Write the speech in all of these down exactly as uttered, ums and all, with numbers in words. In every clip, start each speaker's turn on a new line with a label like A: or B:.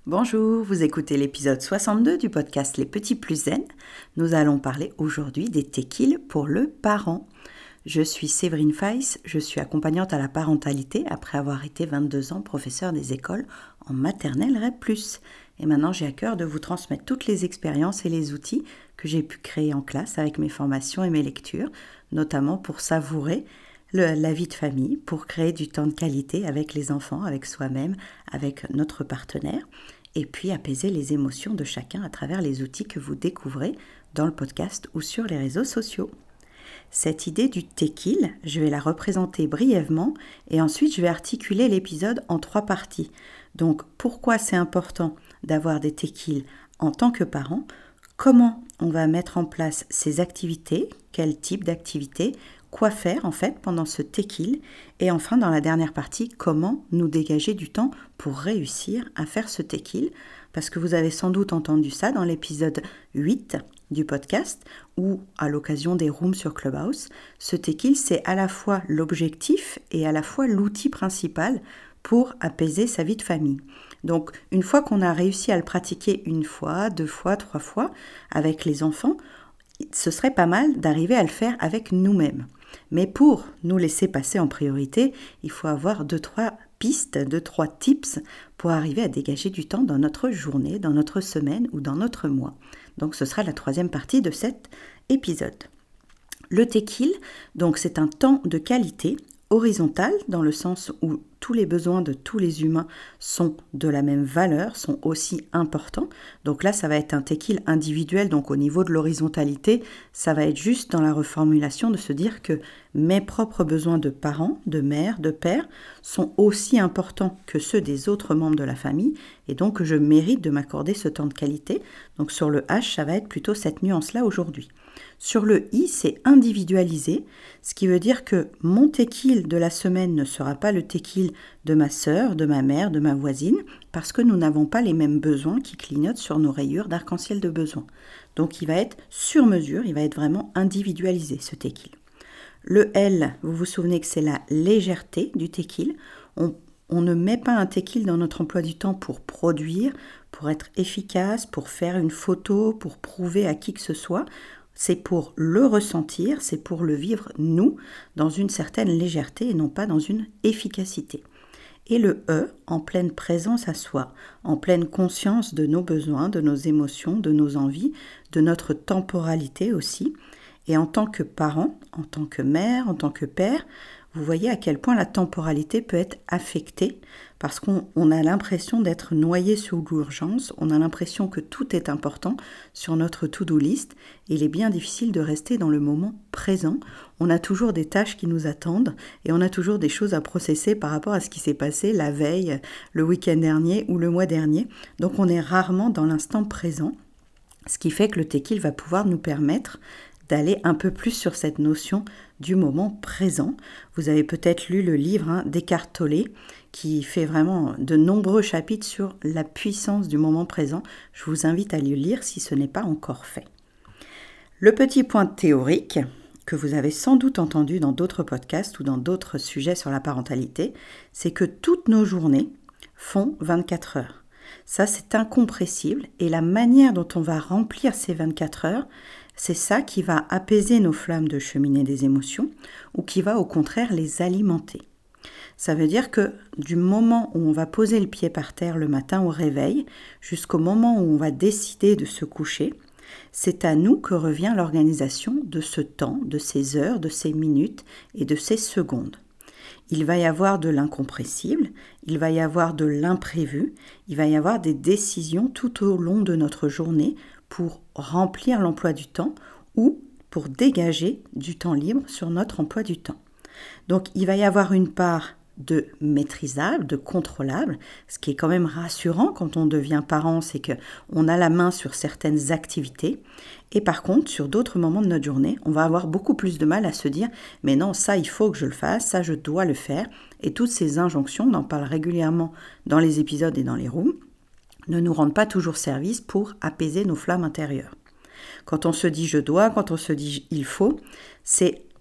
A: Bonjour, vous écoutez l'épisode soixante-deux du podcast Les Petits Plus Zen. Nous allons parler aujourd'hui des techies pour le parent. Je suis Séverine Feiss, je suis accompagnante à la parentalité après avoir été vingt-deux ans professeure des écoles en maternelle REP plus. Et maintenant j'ai à cœur de vous transmettre toutes les expériences et les outils que j'ai pu créer en classe avec mes formations et mes lectures, notamment pour savourer le, la vie de famille, pour créer du temps de qualité avec les enfants, avec soi-même, avec notre partenaire, et puis apaiser les émotions de chacun à travers les outils que vous découvrez dans le podcast ou sur les réseaux sociaux. Cette idée du techies, je vais la représenter brièvement et ensuite je vais articuler l'épisode en trois parties. Donc pourquoi c'est important d'avoir des techies en tant que parent, comment on va mettre en place ces activités, quel type d'activité, quoi faire en fait pendant ce techies, et enfin dans la dernière partie, comment nous dégager du temps pour réussir à faire ce techies, parce que vous avez sans doute entendu ça dans l'épisode huit du podcast ou à l'occasion des rooms sur Clubhouse. Ce techies, c'est à la fois l'objectif et à la fois l'outil principal pour apaiser sa vie de famille. Donc une fois qu'on a réussi à le pratiquer une fois, deux fois, trois fois avec les enfants, ce serait pas mal d'arriver à le faire avec nous-mêmes. Mais pour nous laisser passer en priorité, il faut avoir deux, trois pistes, deux, trois tips pour arriver à dégager du temps dans notre journée, dans notre semaine ou dans notre mois. Donc ce sera la troisième partie de cet épisode. Le techies, donc c'est un temps de qualité horizontal dans le sens où tous les besoins de tous les humains sont de la même valeur, sont aussi importants. Donc là, ça va être un techies individuel, donc au niveau de l'horizontalité, ça va être juste dans la reformulation de se dire que mes propres besoins de parents, de mère, de père sont aussi importants que ceux des autres membres de la famille et donc je mérite de m'accorder ce temps de qualité. Donc sur le H, ça va être plutôt cette nuance-là aujourd'hui. Sur le I, c'est individualisé, ce qui veut dire que mon techies de la semaine ne sera pas le techies de ma sœur, de ma mère, de ma voisine, parce que nous n'avons pas les mêmes besoins qui clignotent sur nos rayures d'arc-en-ciel de besoins. Donc il va être sur mesure, il va être vraiment individualisé ce techies. Le L, vous vous souvenez que c'est la légèreté du techies. On, on ne met pas un techies dans notre emploi du temps pour produire, pour être efficace, pour faire une photo, pour prouver à qui que ce soit. C'est pour le ressentir, c'est pour le vivre, nous, dans une certaine légèreté et non pas dans une efficacité. Et le E, en pleine présence à soi, en pleine conscience de nos besoins, de nos émotions, de nos envies, de notre temporalité aussi. Et en tant que parent, en tant que mère, en tant que père, vous voyez à quel point la temporalité peut être affectée parce qu'on on a l'impression d'être noyé sous l'urgence, on a l'impression que tout est important sur notre to-do list et il est bien difficile de rester dans le moment présent. On a toujours des tâches qui nous attendent et on a toujours des choses à processer par rapport à ce qui s'est passé la veille, le week-end dernier ou le mois dernier. Donc on est rarement dans l'instant présent, ce qui fait que le techies va pouvoir nous permettre d'aller un peu plus sur cette notion du moment présent. Vous avez peut-être lu le livre hein, d'Eckhart Tolle qui fait vraiment de nombreux chapitres sur la puissance du moment présent. Je vous invite à le lire si ce n'est pas encore fait. Le petit point théorique que vous avez sans doute entendu dans d'autres podcasts ou dans d'autres sujets sur la parentalité, c'est que toutes nos journées font vingt-quatre heures. Ça, c'est incompressible et la manière dont on va remplir ces vingt-quatre heures, c'est ça qui va apaiser nos flammes de cheminée des émotions ou qui va au contraire les alimenter. Ça veut dire que du moment où on va poser le pied par terre le matin au réveil jusqu'au moment où on va décider de se coucher, c'est à nous que revient l'organisation de ce temps, de ces heures, de ces minutes et de ces secondes. Il va y avoir de l'incompressible, il va y avoir de l'imprévu, il va y avoir des décisions tout au long de notre journée pour remplir l'emploi du temps ou pour dégager du temps libre sur notre emploi du temps. Donc il va y avoir une part de maîtrisable, de contrôlable, ce qui est quand même rassurant quand on devient parent, c'est qu'on a la main sur certaines activités et par contre sur d'autres moments de notre journée, on va avoir beaucoup plus de mal à se dire mais non, ça il faut que je le fasse, ça je dois le faire et toutes ces injonctions, on en parle régulièrement dans les épisodes et dans les rooms, ne nous rendent pas toujours service pour apaiser nos flammes intérieures. Quand on se dit « je dois », quand on se dit « il faut », c'est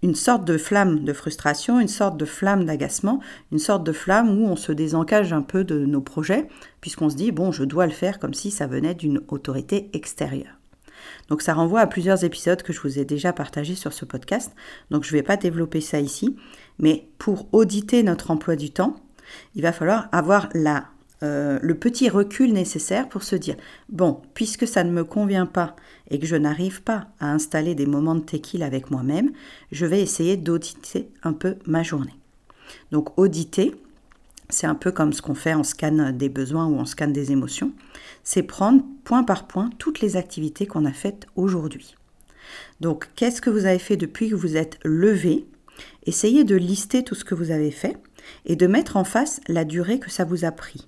A: une sorte de flamme de frustration, une sorte de flamme d'agacement, une sorte de flamme où on se désencage un peu de nos projets, puisqu'on se dit, bon, je dois le faire comme si ça venait d'une autorité extérieure. Donc ça renvoie à plusieurs épisodes que je vous ai déjà partagés sur ce podcast, donc je ne vais pas développer ça ici, mais pour auditer notre emploi du temps, il va falloir avoir la, euh, le petit recul nécessaire pour se dire, bon, puisque ça ne me convient pas et que je n'arrive pas à installer des moments de tequila avec moi-même, je vais essayer d'auditer un peu ma journée. Donc auditer, c'est un peu comme ce qu'on fait en scan des besoins ou en scan des émotions, c'est prendre point par point toutes les activités qu'on a faites aujourd'hui. Donc, qu'est-ce que vous avez fait depuis que vous êtes levé ? Essayez de lister tout ce que vous avez fait et de mettre en face la durée que ça vous a pris.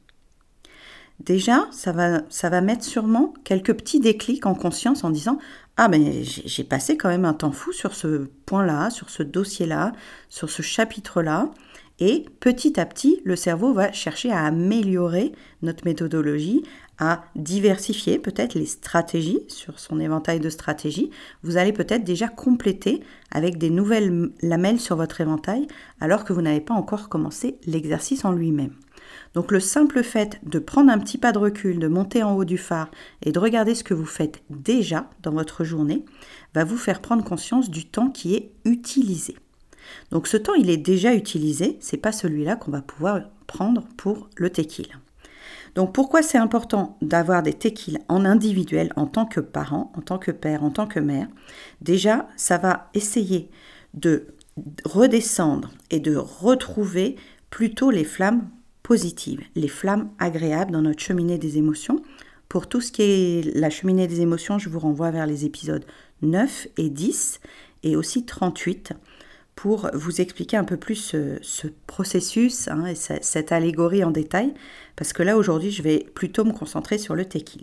A: Déjà, ça va, ça va mettre sûrement quelques petits déclics en conscience en disant « Ah, mais j'ai, j'ai passé quand même un temps fou sur ce point-là, sur ce dossier-là, sur ce chapitre-là. » Et petit à petit, le cerveau va chercher à améliorer notre méthodologie, à diversifier peut-être les stratégies sur son éventail de stratégies. Vous allez peut-être déjà compléter avec des nouvelles lamelles sur votre éventail alors que vous n'avez pas encore commencé l'exercice en lui-même. Donc le simple fait de prendre un petit pas de recul, de monter en haut du phare et de regarder ce que vous faites déjà dans votre journée va vous faire prendre conscience du temps qui est utilisé. Donc ce temps, il est déjà utilisé, c'est pas celui-là qu'on va pouvoir prendre pour le tequila. Donc pourquoi c'est important d'avoir des tequilas en individuel en tant que parent, en tant que père, en tant que mère ? Déjà, ça va essayer de redescendre et de retrouver plutôt les flammes positives, les flammes agréables dans notre cheminée des émotions. Pour tout ce qui est la cheminée des émotions, je vous renvoie vers les épisodes neuf et dix et aussi trente-huit. Pour vous expliquer un peu plus ce, ce processus hein, et cette allégorie en détail, parce que là aujourd'hui je vais plutôt me concentrer sur le tequila.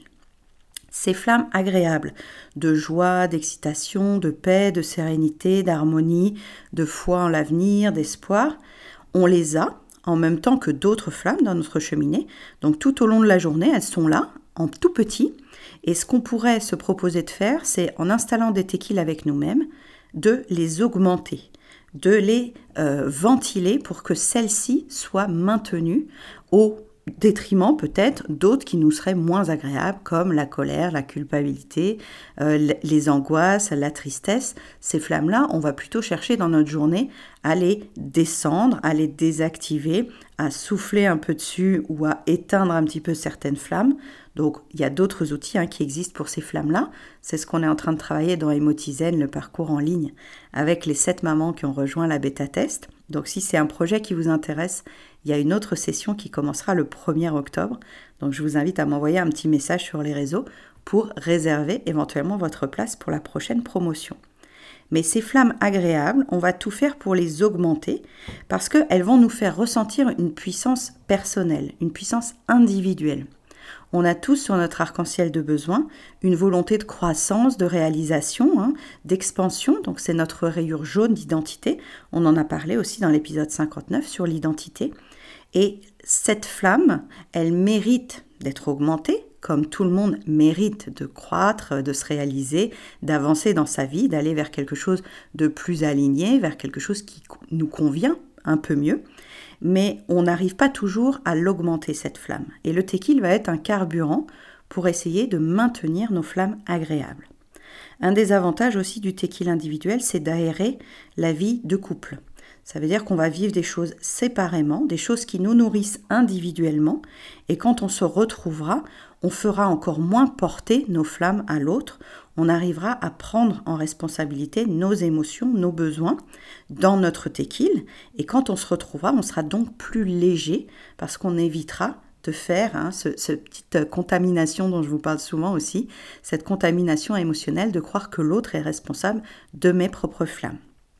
A: Ces flammes agréables de joie, d'excitation, de paix, de sérénité, d'harmonie, de foi en l'avenir, d'espoir, on les a en même temps que d'autres flammes dans notre cheminée. Donc tout au long de la journée, elles sont là, en tout petit. Et ce qu'on pourrait se proposer de faire, c'est en installant des tequilas avec nous-mêmes, de les augmenter, de les euh, ventiler pour que celles-ci soient maintenues au détriment peut-être d'autres qui nous seraient moins agréables comme la colère, la culpabilité, euh, les angoisses, la tristesse. Ces flammes-là, on va plutôt chercher dans notre journée à les descendre, à les désactiver, à souffler un peu dessus ou à éteindre un petit peu certaines flammes. Donc, il y a d'autres outils hein, qui existent pour ces flammes-là. C'est ce qu'on est en train de travailler dans Emotizen, le parcours en ligne, avec les sept mamans qui ont rejoint la bêta-test. Donc, si c'est un projet qui vous intéresse, il y a une autre session qui commencera le premier octobre. Donc, je vous invite à m'envoyer un petit message sur les réseaux pour réserver éventuellement votre place pour la prochaine promotion. Mais ces flammes agréables, on va tout faire pour les augmenter parce qu'elles vont nous faire ressentir une puissance personnelle, une puissance individuelle. On a tous sur notre arc-en-ciel de besoins une volonté de croissance, de réalisation, hein, d'expansion. Donc c'est notre rayure jaune d'identité. On en a parlé aussi dans l'épisode cinquante-neuf sur l'identité. Et cette flamme, elle mérite d'être augmentée, comme tout le monde mérite de croître, de se réaliser, d'avancer dans sa vie, d'aller vers quelque chose de plus aligné, vers quelque chose qui nous convient un peu mieux. Mais on n'arrive pas toujours à l'augmenter, cette flamme. Et le tequila va être un carburant pour essayer de maintenir nos flammes agréables. Un des avantages aussi du tequila individuel, c'est d'aérer la vie de couple. Ça veut dire qu'on va vivre des choses séparément, des choses qui nous nourrissent individuellement. Et quand on se retrouvera, on fera encore moins porter nos flammes à l'autre. On arrivera à prendre en responsabilité nos émotions, nos besoins dans notre tequila. Et quand on se retrouvera, on sera donc plus léger parce qu'on évitera de faire hein, ce, ce petite contamination dont je vous parle souvent aussi, cette contamination émotionnelle de croire que l'autre est responsable de mes propres flammes.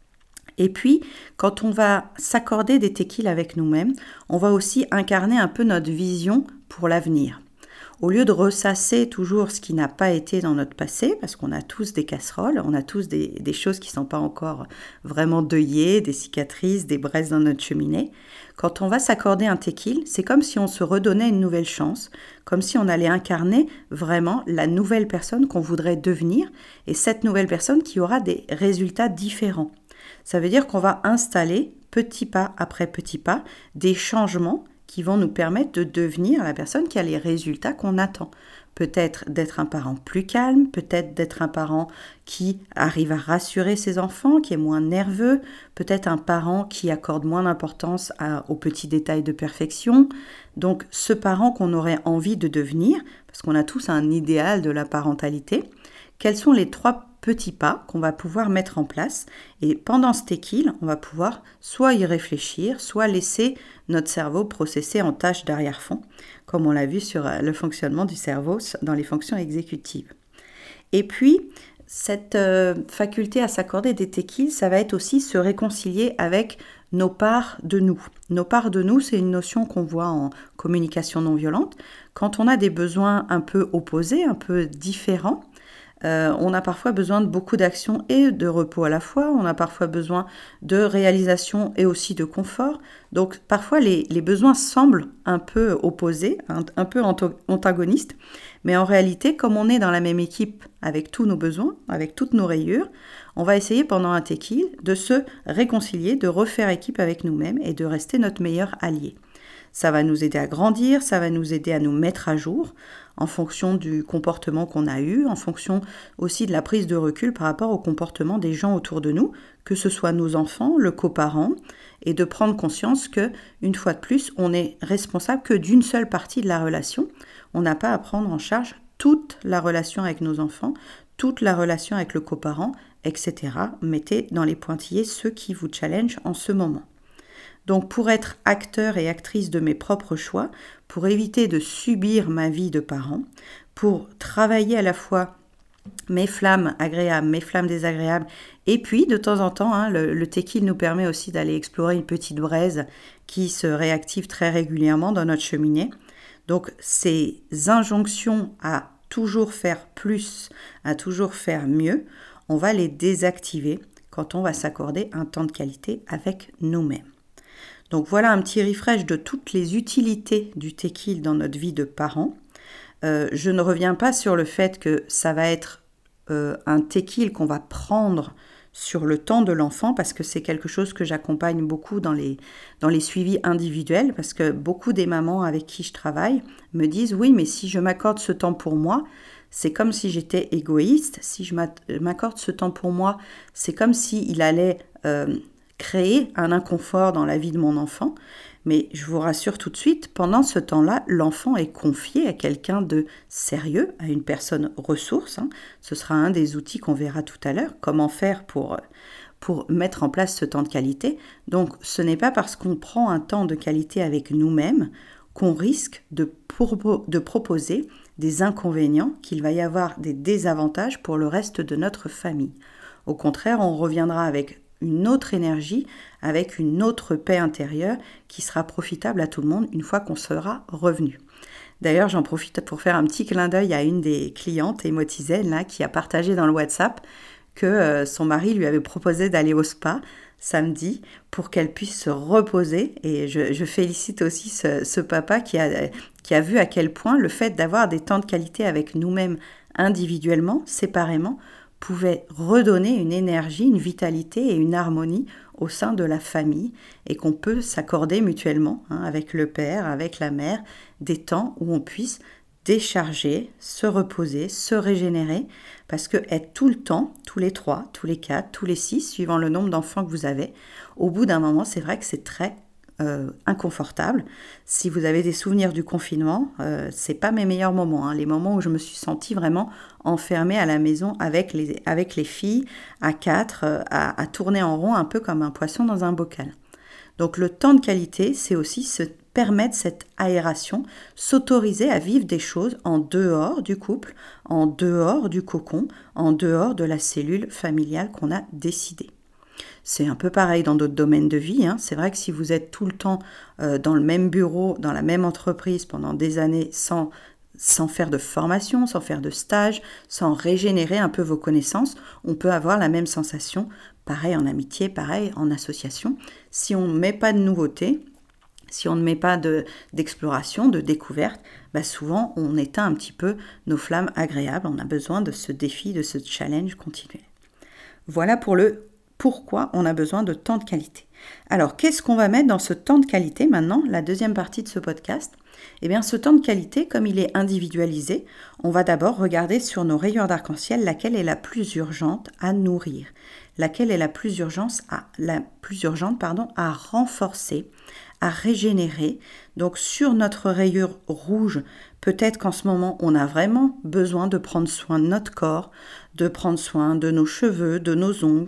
A: Et puis, quand on va s'accorder des tequilas avec nous-mêmes, on va aussi incarner un peu notre vision pour l'avenir. Au lieu de ressasser toujours ce qui n'a pas été dans notre passé, parce qu'on a tous des casseroles, on a tous des, des choses qui ne sont pas encore vraiment deuillées, des cicatrices, des braises dans notre cheminée, quand on va s'accorder un tequila, c'est comme si on se redonnait une nouvelle chance, comme si on allait incarner vraiment la nouvelle personne qu'on voudrait devenir, et cette nouvelle personne qui aura des résultats différents. Ça veut dire qu'on va installer petit pas après petit pas des changements qui vont nous permettre de devenir la personne qui a les résultats qu'on attend. Peut-être d'être un parent plus calme, peut-être d'être un parent qui arrive à rassurer ses enfants, qui est moins nerveux, peut-être un parent qui accorde moins d'importance à, aux petits détails de perfection. Donc ce parent qu'on aurait envie de devenir, parce qu'on a tous un idéal de la parentalité, quels sont les trois petits pas qu'on va pouvoir mettre en place, et pendant ce tequil, on va pouvoir soit y réfléchir, soit laisser notre cerveau processer en tâches d'arrière-fond, comme on l'a vu sur le fonctionnement du cerveau dans les fonctions exécutives. Et puis, cette euh, faculté à s'accorder des tequils, ça va être aussi se réconcilier avec nos parts de nous. Nos parts de nous, c'est une notion qu'on voit en communication non violente. Quand on a des besoins un peu opposés, un peu différents, Euh, on a parfois besoin de beaucoup d'action et de repos à la fois, on a parfois besoin de réalisation et aussi de confort. Donc parfois les, les besoins semblent un peu opposés, un, un peu antagonistes, mais en réalité, comme on est dans la même équipe avec tous nos besoins, avec toutes nos rayures, on va essayer pendant un tequil de se réconcilier, de refaire équipe avec nous-mêmes et de rester notre meilleur allié. Ça va nous aider à grandir, ça va nous aider à nous mettre à jour en fonction du comportement qu'on a eu, en fonction aussi de la prise de recul par rapport au comportement des gens autour de nous, que ce soit nos enfants, le coparent, et de prendre conscience que, une fois de plus, on n'est responsable que d'une seule partie de la relation. On n'a pas à prendre en charge toute la relation avec nos enfants, toute la relation avec le coparent, et cetera. Mettez dans les pointillés ceux qui vous challengent en ce moment. Donc pour être acteur et actrice de mes propres choix, pour éviter de subir ma vie de parent, pour travailler à la fois mes flammes agréables, mes flammes désagréables, et puis de temps en temps, hein, le, le tequil nous permet aussi d'aller explorer une petite braise qui se réactive très régulièrement dans notre cheminée. Donc ces injonctions à toujours faire plus, à toujours faire mieux, on va les désactiver quand on va s'accorder un temps de qualité avec nous-mêmes. Donc voilà un petit refresh de toutes les utilités du tequil dans notre vie de parent. Euh, je ne reviens pas sur le fait que ça va être euh, un tequil qu'on va prendre sur le temps de l'enfant, parce que c'est quelque chose que j'accompagne beaucoup dans les, dans les suivis individuels, parce que beaucoup des mamans avec qui je travaille me disent « Oui, mais si je m'accorde ce temps pour moi, c'est comme si j'étais égoïste. Si je m'accorde ce temps pour moi, c'est comme s'il allait... Euh, créer un inconfort dans la vie de mon enfant, mais je vous rassure tout de suite, pendant ce temps-là, l'enfant est confié à quelqu'un de sérieux, à une personne ressource. Hein. Ce sera un des outils qu'on verra tout à l'heure, comment faire pour, pour mettre en place ce temps de qualité. Donc ce n'est pas parce qu'on prend un temps de qualité avec nous-mêmes qu'on risque de, pour, de proposer des inconvénients, qu'il va y avoir des désavantages pour le reste de notre famille. Au contraire, on reviendra avec une autre énergie, avec une autre paix intérieure qui sera profitable à tout le monde une fois qu'on sera revenu. D'ailleurs, j'en profite pour faire un petit clin d'œil à une des clientes, Émotisaine, là, qui a partagé dans le WhatsApp que euh, son mari lui avait proposé d'aller au spa samedi pour qu'elle puisse se reposer. Et je, je félicite aussi ce, ce papa qui a, qui a vu à quel point le fait d'avoir des temps de qualité avec nous-mêmes individuellement, séparément, pouvait redonner une énergie, une vitalité et une harmonie au sein de la famille, et qu'on peut s'accorder mutuellement hein, avec le père, avec la mère, des temps où on puisse décharger, se reposer, se régénérer, parce que être tout le temps, tous les trois, tous les quatre, tous les six, suivant le nombre d'enfants que vous avez, au bout d'un moment, c'est vrai que c'est très Euh, inconfortable. Si vous avez des souvenirs du confinement, euh, c'est pas mes meilleurs moments, hein. Les moments où je me suis sentie vraiment enfermée à la maison avec les, avec les filles, à quatre, euh, à, à tourner en rond un peu comme un poisson dans un bocal. Donc le temps de qualité, c'est aussi se permettre cette aération, s'autoriser à vivre des choses en dehors du couple, en dehors du cocon, en dehors de la cellule familiale qu'on a décidée. C'est un peu pareil dans d'autres domaines de vie. Hein. C'est vrai que si vous êtes tout le temps euh, dans le même bureau, dans la même entreprise pendant des années sans, sans faire de formation, sans faire de stage, sans régénérer un peu vos connaissances, on peut avoir la même sensation, pareil en amitié, pareil en association. Si on ne met pas de nouveautés, si on ne met pas de, d'exploration, de découverte, bah souvent on éteint un petit peu nos flammes agréables. On a besoin de ce défi, de ce challenge continuel. Voilà pour le pourquoi on a besoin de temps de qualité. Alors, qu'est-ce qu'on va mettre dans ce temps de qualité maintenant, la deuxième partie de ce podcast? Eh bien, ce temps de qualité, comme il est individualisé, on va d'abord regarder sur nos rayures d'arc-en-ciel laquelle est la plus urgente à nourrir, laquelle est la plus, urgence à, la plus urgente pardon, à renforcer, à régénérer. Donc, sur notre rayure rouge, peut-être qu'en ce moment, on a vraiment besoin de prendre soin de notre corps, de prendre soin de nos cheveux, de nos ongles,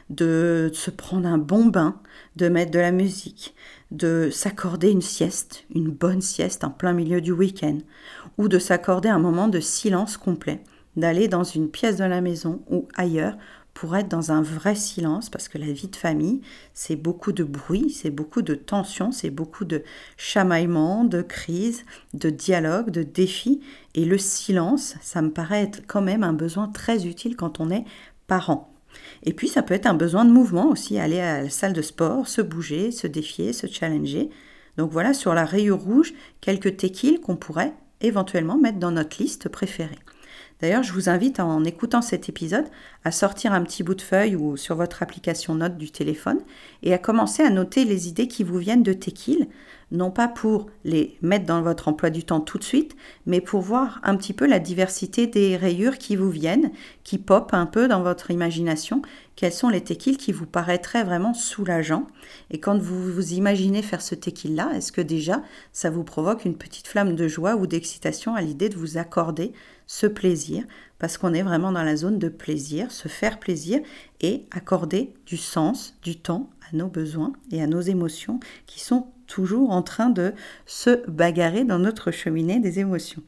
A: de se prendre un bon bain, de mettre de la musique, de s'accorder une sieste, une bonne sieste en plein milieu du week-end, ou de s'accorder un moment de silence complet, d'aller dans une pièce de la maison ou ailleurs pour être dans un vrai silence, parce que la vie de famille, c'est beaucoup de bruit, c'est beaucoup de tension, c'est beaucoup de chamaillements, de crises, de dialogues, de défis, et le silence, ça me paraît être quand même un besoin très utile quand on est parent. Et puis ça peut être un besoin de mouvement aussi, aller à la salle de sport, se bouger, se défier, se challenger. Donc voilà, sur la rayure rouge, quelques tequiles qu'on pourrait éventuellement mettre dans notre liste préférée. D'ailleurs, je vous invite en écoutant cet épisode à sortir un petit bout de feuille ou sur votre application note du téléphone et à commencer à noter les idées qui vous viennent de tequil, non pas pour les mettre dans votre emploi du temps tout de suite, mais pour voir un petit peu la diversité des rayures qui vous viennent, qui popent un peu dans votre imagination, quels sont les tequils qui vous paraîtraient vraiment soulageants. Et quand vous vous imaginez faire ce tequil-là, est-ce que déjà ça vous provoque une petite flamme de joie ou d'excitation à l'idée de vous accorder ce plaisir, parce qu'on est vraiment dans la zone de plaisir, se faire plaisir et accorder du sens, du temps à nos besoins et à nos émotions qui sont toujours en train de se bagarrer dans notre cheminée des émotions.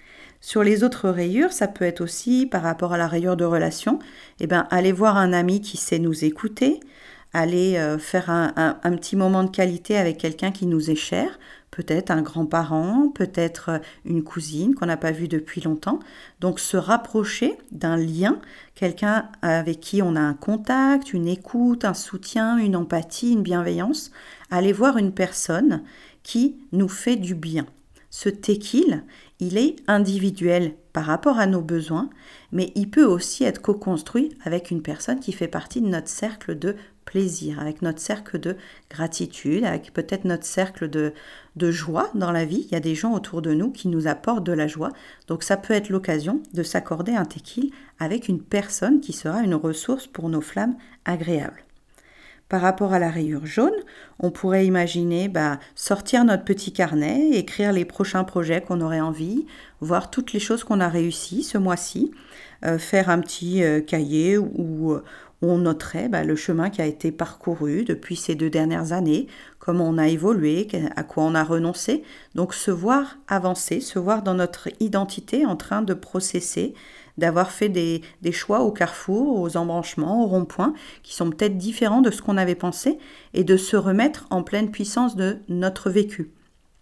A: Sur les autres rayures, ça peut être aussi par rapport à la rayure de relation, eh ben, aller voir un ami qui sait nous écouter, aller euh, faire un, un, un petit moment de qualité avec quelqu'un qui nous est cher, peut-être un grand-parent, peut-être une cousine qu'on n'a pas vue depuis longtemps. Donc se rapprocher d'un lien, quelqu'un avec qui on a un contact, une écoute, un soutien, une empathie, une bienveillance, aller voir une personne qui nous fait du bien. Ce tequil, il est individuel par rapport à nos besoins, mais il peut aussi être co-construit avec une personne qui fait partie de notre cercle de plaisir, avec notre cercle de gratitude, avec peut-être notre cercle de, de joie dans la vie. Il y a des gens autour de nous qui nous apportent de la joie, donc ça peut être l'occasion de s'accorder un tequil avec une personne qui sera une ressource pour nos flammes agréables. Par rapport à la rayure jaune, on pourrait imaginer bah, sortir notre petit carnet, écrire les prochains projets qu'on aurait envie, voir toutes les choses qu'on a réussies ce mois-ci, euh, faire un petit euh, cahier où, où on noterait bah, le chemin qui a été parcouru depuis ces deux dernières années, comment on a évolué, à quoi on a renoncé. Donc se voir avancer, se voir dans notre identité en train de processer, d'avoir fait des, des choix au carrefour, aux embranchements, aux ronds-points, qui sont peut-être différents de ce qu'on avait pensé, et de se remettre en pleine puissance de notre vécu.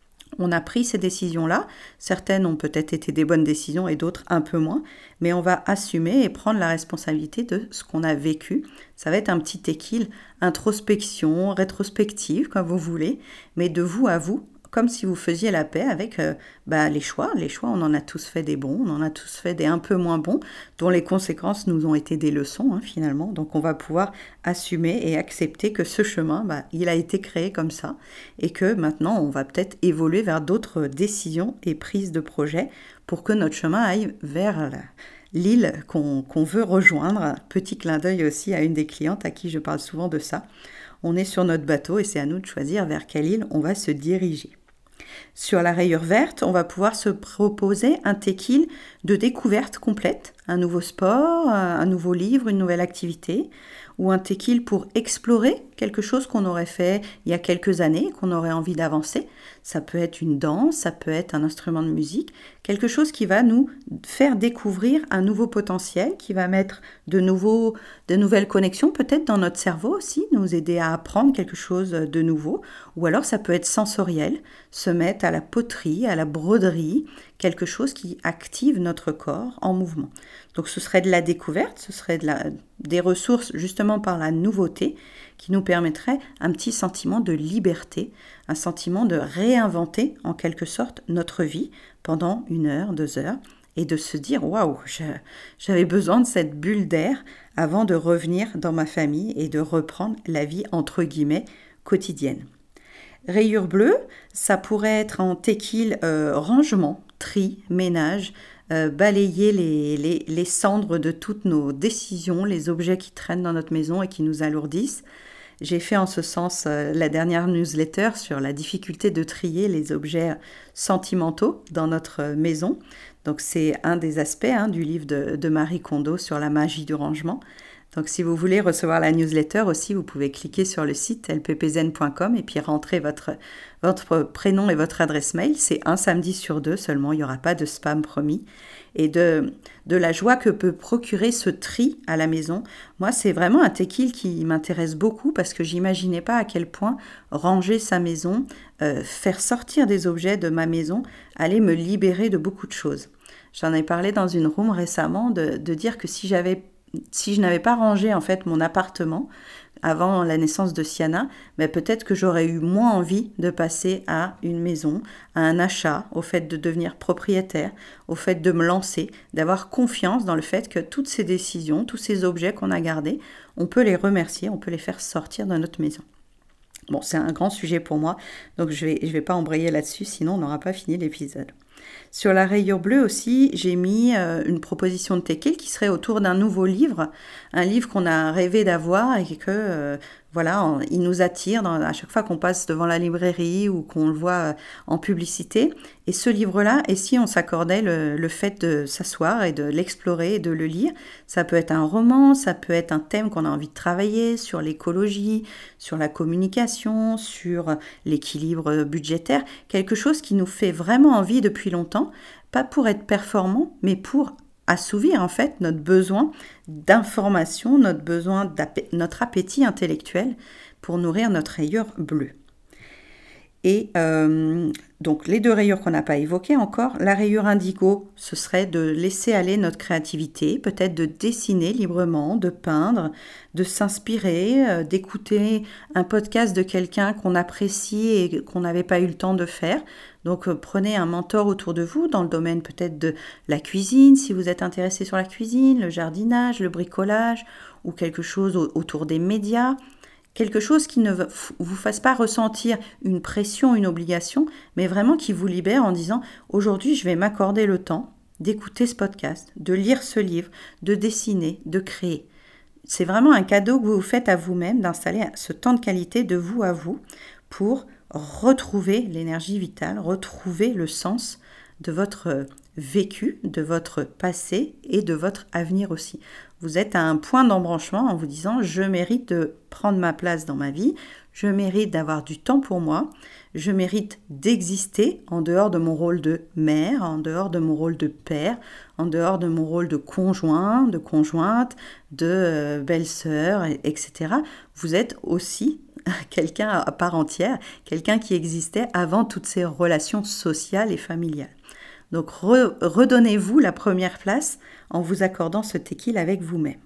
A: On a pris ces décisions-là, certaines ont peut-être été des bonnes décisions et d'autres un peu moins, mais on va assumer et prendre la responsabilité de ce qu'on a vécu. Ça va être un petit tequil, introspection, rétrospective, comme vous voulez, mais de vous à vous, comme si vous faisiez la paix avec euh, bah, les choix. Les choix, on en a tous fait des bons, on en a tous fait des un peu moins bons, dont les conséquences nous ont été des leçons hein, finalement. Donc on va pouvoir assumer et accepter que ce chemin, bah, il a été créé comme ça et que maintenant on va peut-être évoluer vers d'autres décisions et prises de projets pour que notre chemin aille vers la, l'île qu'on, qu'on veut rejoindre. Petit clin d'œil aussi à une des clientes à qui je parle souvent de ça. On est sur notre bateau et c'est à nous de choisir vers quelle île on va se diriger. Sur la rayure verte, on va pouvoir se proposer un tequil de découverte complète, un nouveau sport, un nouveau livre, une nouvelle activité, ou un tequil pour explorer quelque chose qu'on aurait fait il y a quelques années, qu'on aurait envie d'avancer. Ça peut être une danse, ça peut être un instrument de musique, quelque chose qui va nous faire découvrir un nouveau potentiel, qui va mettre de, nouveaux, de nouvelles connexions peut-être dans notre cerveau aussi, nous aider à apprendre quelque chose de nouveau. Ou alors ça peut être sensoriel, se mettre à la poterie, à la broderie, quelque chose qui active notre corps en mouvement. Donc ce serait de la découverte, ce serait de la, des ressources justement par la nouveauté qui nous permettrait un petit sentiment de liberté, un sentiment de réinventer en quelque sorte notre vie pendant une heure, deux heures et de se dire « Waouh, j'avais besoin de cette bulle d'air avant de revenir dans ma famille et de reprendre la vie entre guillemets quotidienne ». Rayure bleue, ça pourrait être en tequil euh, rangement, tri, ménage, euh, balayer les, les, les cendres de toutes nos décisions, les objets qui traînent dans notre maison et qui nous alourdissent. J'ai fait en ce sens euh, la dernière newsletter sur la difficulté de trier les objets sentimentaux dans notre maison. Donc c'est un des aspects hein, du livre de, de Marie Kondo sur la magie du rangement. Donc si vous voulez recevoir la newsletter aussi, vous pouvez cliquer sur le site l p p zen point com et puis rentrer votre, votre prénom et votre adresse mail. C'est un samedi sur deux seulement, il n'y aura pas de spam promis. Et de, de la joie que peut procurer ce tri à la maison. Moi, c'est vraiment un tequil qui m'intéresse beaucoup parce que j'imaginais pas à quel point ranger sa maison, euh, faire sortir des objets de ma maison, allait me libérer de beaucoup de choses. J'en ai parlé dans une room récemment de, de dire que si j'avais Si je n'avais pas rangé en fait mon appartement avant la naissance de Siana, mais peut-être que j'aurais eu moins envie de passer à une maison, à un achat, au fait de devenir propriétaire, au fait de me lancer, d'avoir confiance dans le fait que toutes ces décisions, tous ces objets qu'on a gardés, on peut les remercier, on peut les faire sortir de notre maison. Bon, c'est un grand sujet pour moi, donc je vais, je vais pas embrayer là-dessus, sinon on n'aura pas fini l'épisode. Sur la rayure bleue aussi, j'ai mis euh, une proposition de tequil qui serait autour d'un nouveau livre, un livre qu'on a rêvé d'avoir et que euh, voilà, on, il nous attire dans, à chaque fois qu'on passe devant la librairie ou qu'on le voit euh, en publicité. Et ce livre-là, et si on s'accordait le, le fait de s'asseoir et de l'explorer et de le lire, ça peut être un roman, ça peut être un thème qu'on a envie de travailler sur l'écologie, sur la communication, sur l'équilibre budgétaire, quelque chose qui nous fait vraiment envie depuis longtemps, pas pour être performant, mais pour assouvir en fait notre besoin d'information, notre besoin d'appé- notre appétit intellectuel pour nourrir notre rayure bleue. Et euh, donc les deux rayures qu'on n'a pas évoquées encore, la rayure indigo, ce serait de laisser aller notre créativité, peut-être de dessiner librement, de peindre, de s'inspirer, euh, d'écouter un podcast de quelqu'un qu'on apprécie et qu'on n'avait pas eu le temps de faire. Donc euh, prenez un mentor autour de vous dans le domaine peut-être de la cuisine, si vous êtes intéressé sur la cuisine, le jardinage, le bricolage ou quelque chose au- autour des médias. Quelque chose qui ne vous fasse pas ressentir une pression, une obligation, mais vraiment qui vous libère en disant « Aujourd'hui, je vais m'accorder le temps d'écouter ce podcast, de lire ce livre, de dessiner, de créer. » C'est vraiment un cadeau que vous vous faites à vous-même d'installer ce temps de qualité de vous à vous pour retrouver l'énergie vitale, retrouver le sens de votre vécu, de votre passé et de votre avenir aussi. Vous êtes à un point d'embranchement en vous disant « Je mérite de prendre ma place dans ma vie, je mérite d'avoir du temps pour moi, je mérite d'exister en dehors de mon rôle de mère, en dehors de mon rôle de père, en dehors de mon rôle de conjoint, de conjointe, de euh, belle-sœur, et cetera. Vous êtes aussi quelqu'un à part entière, quelqu'un qui existait avant toutes ces relations sociales et familiales. Donc re, redonnez-vous la première place en vous accordant ce tequil avec vous-même.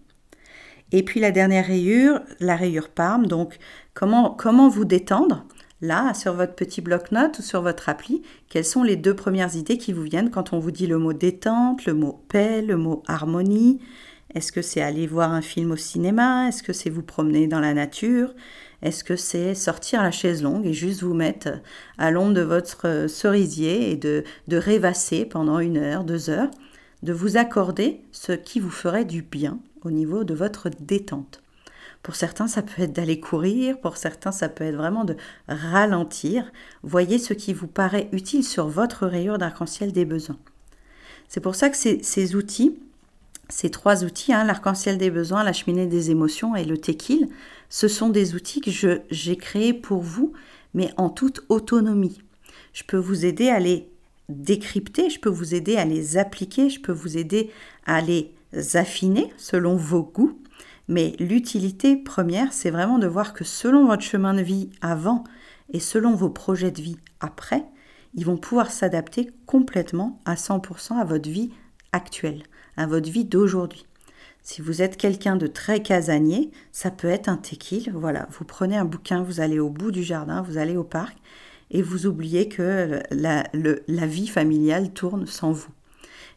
A: Et puis la dernière rayure, la rayure Parme. Donc comment, comment vous détendre? Là, sur votre petit bloc-notes ou sur votre appli, quelles sont les deux premières idées qui vous viennent quand on vous dit le mot détente, le mot paix, le mot harmonie? Est-ce que c'est aller voir un film au cinéma? Est-ce que c'est vous promener dans la nature? Est-ce que c'est sortir la chaise longue et juste vous mettre à l'ombre de votre cerisier et de, de rêvasser pendant une heure, deux heures, de vous accorder ce qui vous ferait du bien au niveau de votre détente? Pour certains, ça peut être d'aller courir, pour certains, ça peut être vraiment de ralentir. Voyez ce qui vous paraît utile sur votre rayure d'arc-en-ciel des besoins. C'est pour ça que ces, ces outils, ces trois outils, hein, l'arc-en-ciel des besoins, la cheminée des émotions et le tequil, ce sont des outils que je, j'ai créés pour vous, mais en toute autonomie. Je peux vous aider à les décrypter, je peux vous aider à les appliquer, je peux vous aider à les affiner selon vos goûts, mais l'utilité première, c'est vraiment de voir que selon votre chemin de vie avant et selon vos projets de vie après, ils vont pouvoir s'adapter complètement à cent pour cent à votre vie actuelle, à votre vie d'aujourd'hui. Si vous êtes quelqu'un de très casanier, ça peut être un tequil. Voilà, vous prenez un bouquin, vous allez au bout du jardin, vous allez au parc et vous oubliez que la, le, la vie familiale tourne sans vous.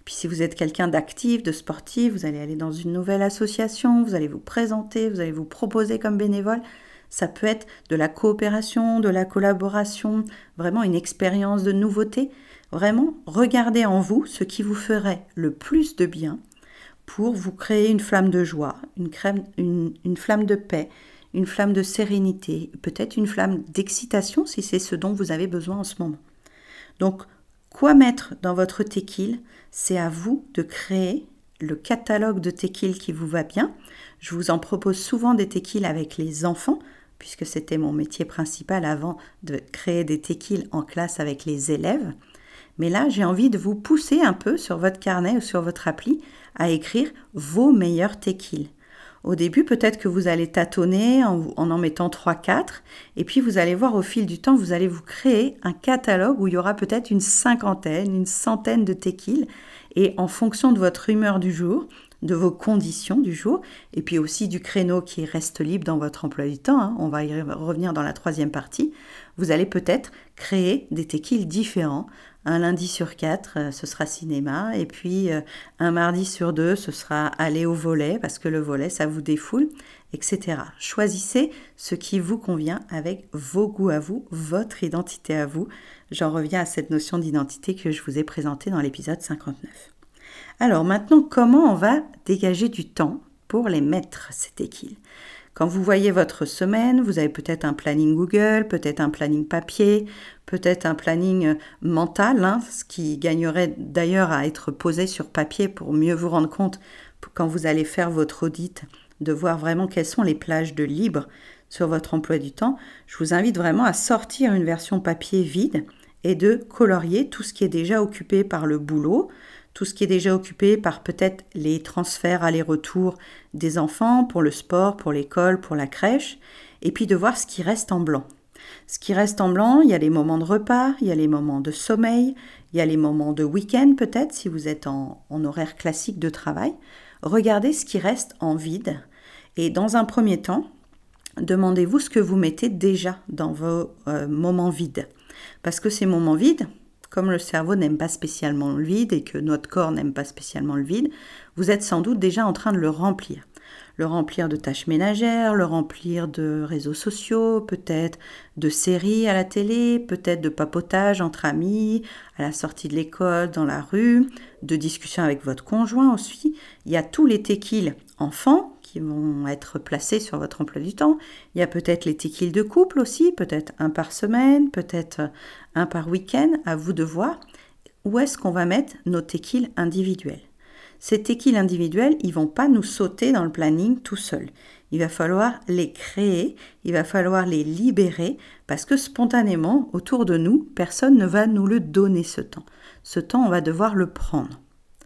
A: Puis si vous êtes quelqu'un d'actif, de sportif, vous allez aller dans une nouvelle association, vous allez vous présenter, vous allez vous proposer comme bénévole. Ça peut être de la coopération, de la collaboration, vraiment une expérience de nouveauté. Vraiment, regardez en vous ce qui vous ferait le plus de bien pour vous créer une flamme de joie, une, crème, une, une flamme de paix, une flamme de sérénité, peut-être une flamme d'excitation si c'est ce dont vous avez besoin en ce moment. Donc, quoi mettre dans votre tequil? C'est à vous de créer le catalogue de tequil qui vous va bien. Je vous en propose souvent des tequils avec les enfants, puisque c'était mon métier principal avant de créer des tequils en classe avec les élèves. Mais là, j'ai envie de vous pousser un peu sur votre carnet ou sur votre appli à écrire vos meilleurs tequils. Au début, peut-être que vous allez tâtonner en en, en mettant trois quatre, et puis vous allez voir au fil du temps, vous allez vous créer un catalogue où il y aura peut-être une cinquantaine, une centaine de tequils, et en fonction de votre humeur du jour, de vos conditions du jour, et puis aussi du créneau qui reste libre dans votre emploi du temps, hein, on va y revenir dans la troisième partie, vous allez peut-être créer des tequils différents. Un lundi sur quatre, euh, ce sera cinéma, et puis euh, un mardi sur deux, ce sera aller au volley, parce que le volley, ça vous défoule, et cetera. Choisissez ce qui vous convient avec vos goûts à vous, votre identité à vous. J'en reviens à cette notion d'identité que je vous ai présentée dans l'épisode cinquante-neuf. Alors maintenant, comment on va dégager du temps pour les mettre, ces tequils? Quand vous voyez votre semaine, vous avez peut-être un planning Google, peut-être un planning papier, peut-être un planning mental, hein, ce qui gagnerait d'ailleurs à être posé sur papier pour mieux vous rendre compte quand vous allez faire votre audit, de voir vraiment quelles sont les plages de libre sur votre emploi du temps. Je vous invite vraiment à sortir une version papier vide et de colorier tout ce qui est déjà occupé par le boulot, tout ce qui est déjà occupé par peut-être les transferts aller-retour des enfants pour le sport, pour l'école, pour la crèche, et puis de voir ce qui reste en blanc. Ce qui reste en blanc, il y a les moments de repas, il y a les moments de sommeil, il y a les moments de week-end peut-être, si vous êtes en, en horaire classique de travail. Regardez ce qui reste en vide, et dans un premier temps, demandez-vous ce que vous mettez déjà dans vos euh, moments vides. Parce que ces moments vides, comme le cerveau n'aime pas spécialement le vide et que notre corps n'aime pas spécialement le vide, vous êtes sans doute déjà en train de le remplir. Le remplir de tâches ménagères, le remplir de réseaux sociaux, peut-être de séries à la télé, peut-être de papotage entre amis, à la sortie de l'école, dans la rue, de discussions avec votre conjoint aussi. Il y a tous les tequils enfants qui vont être placés sur votre emploi du temps. Il y a peut-être les tequils de couple aussi, peut-être un par semaine, peut-être un par week-end, à vous de voir. Où est-ce qu'on va mettre nos tequils individuels? Ces tequils individuels, ils ne vont pas nous sauter dans le planning tout seuls. Il va falloir les créer, il va falloir les libérer, parce que spontanément, autour de nous, personne ne va nous le donner ce temps. Ce temps, on va devoir le prendre.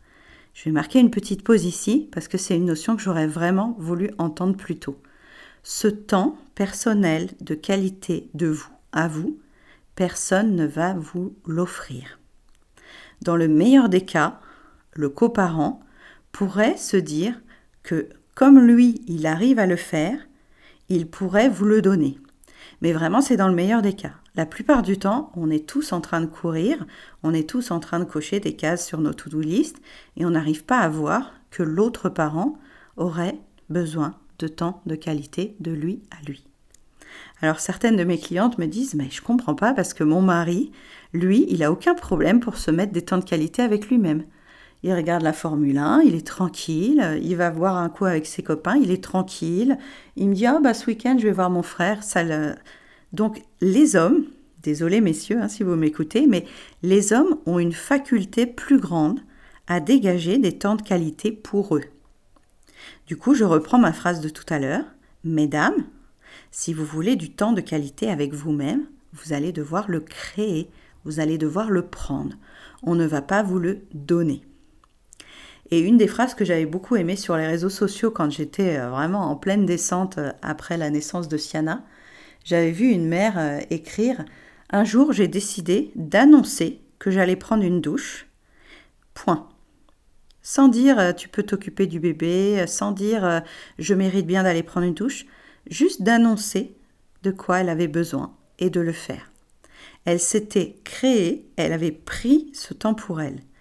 A: Je vais marquer une petite pause ici, parce que c'est une notion que j'aurais vraiment voulu entendre plus tôt. Ce temps personnel de qualité de vous, à vous, personne ne va vous l'offrir. Dans le meilleur des cas, le coparent pourrait se dire que comme lui, il arrive à le faire, il pourrait vous le donner. Mais vraiment, c'est dans le meilleur des cas. La plupart du temps, on est tous en train de courir, on est tous en train de cocher des cases sur nos to-do list et on n'arrive pas à voir que l'autre parent aurait besoin de temps de qualité de lui à lui. Alors certaines de mes clientes me disent « mais je comprends pas parce que mon mari, lui, il a aucun problème pour se mettre des temps de qualité avec lui-même. Il regarde la Formule un, il est tranquille, il va boire un coup avec ses copains, il est tranquille. Il me dit « ah bah ce week-end je vais voir mon frère, ça le... » Donc les hommes, désolé messieurs hein, si vous m'écoutez, mais les hommes ont une faculté plus grande à dégager des temps de qualité pour eux. Du coup, je reprends ma phrase de tout à l'heure. Mesdames, si vous voulez du temps de qualité avec vous-même, vous allez devoir le créer, vous allez devoir le prendre. On ne va pas vous le donner. Et une des phrases que j'avais beaucoup aimées sur les réseaux sociaux quand j'étais vraiment en pleine descente après la naissance de Siana, j'avais vu une mère écrire « Un jour, j'ai décidé d'annoncer que j'allais prendre une douche. Point. » Sans dire « tu peux t'occuper du bébé », sans dire « je mérite bien d'aller prendre une douche », juste d'annoncer de quoi elle avait besoin et de le faire. Elle s'était créée, elle avait pris ce temps pour elle.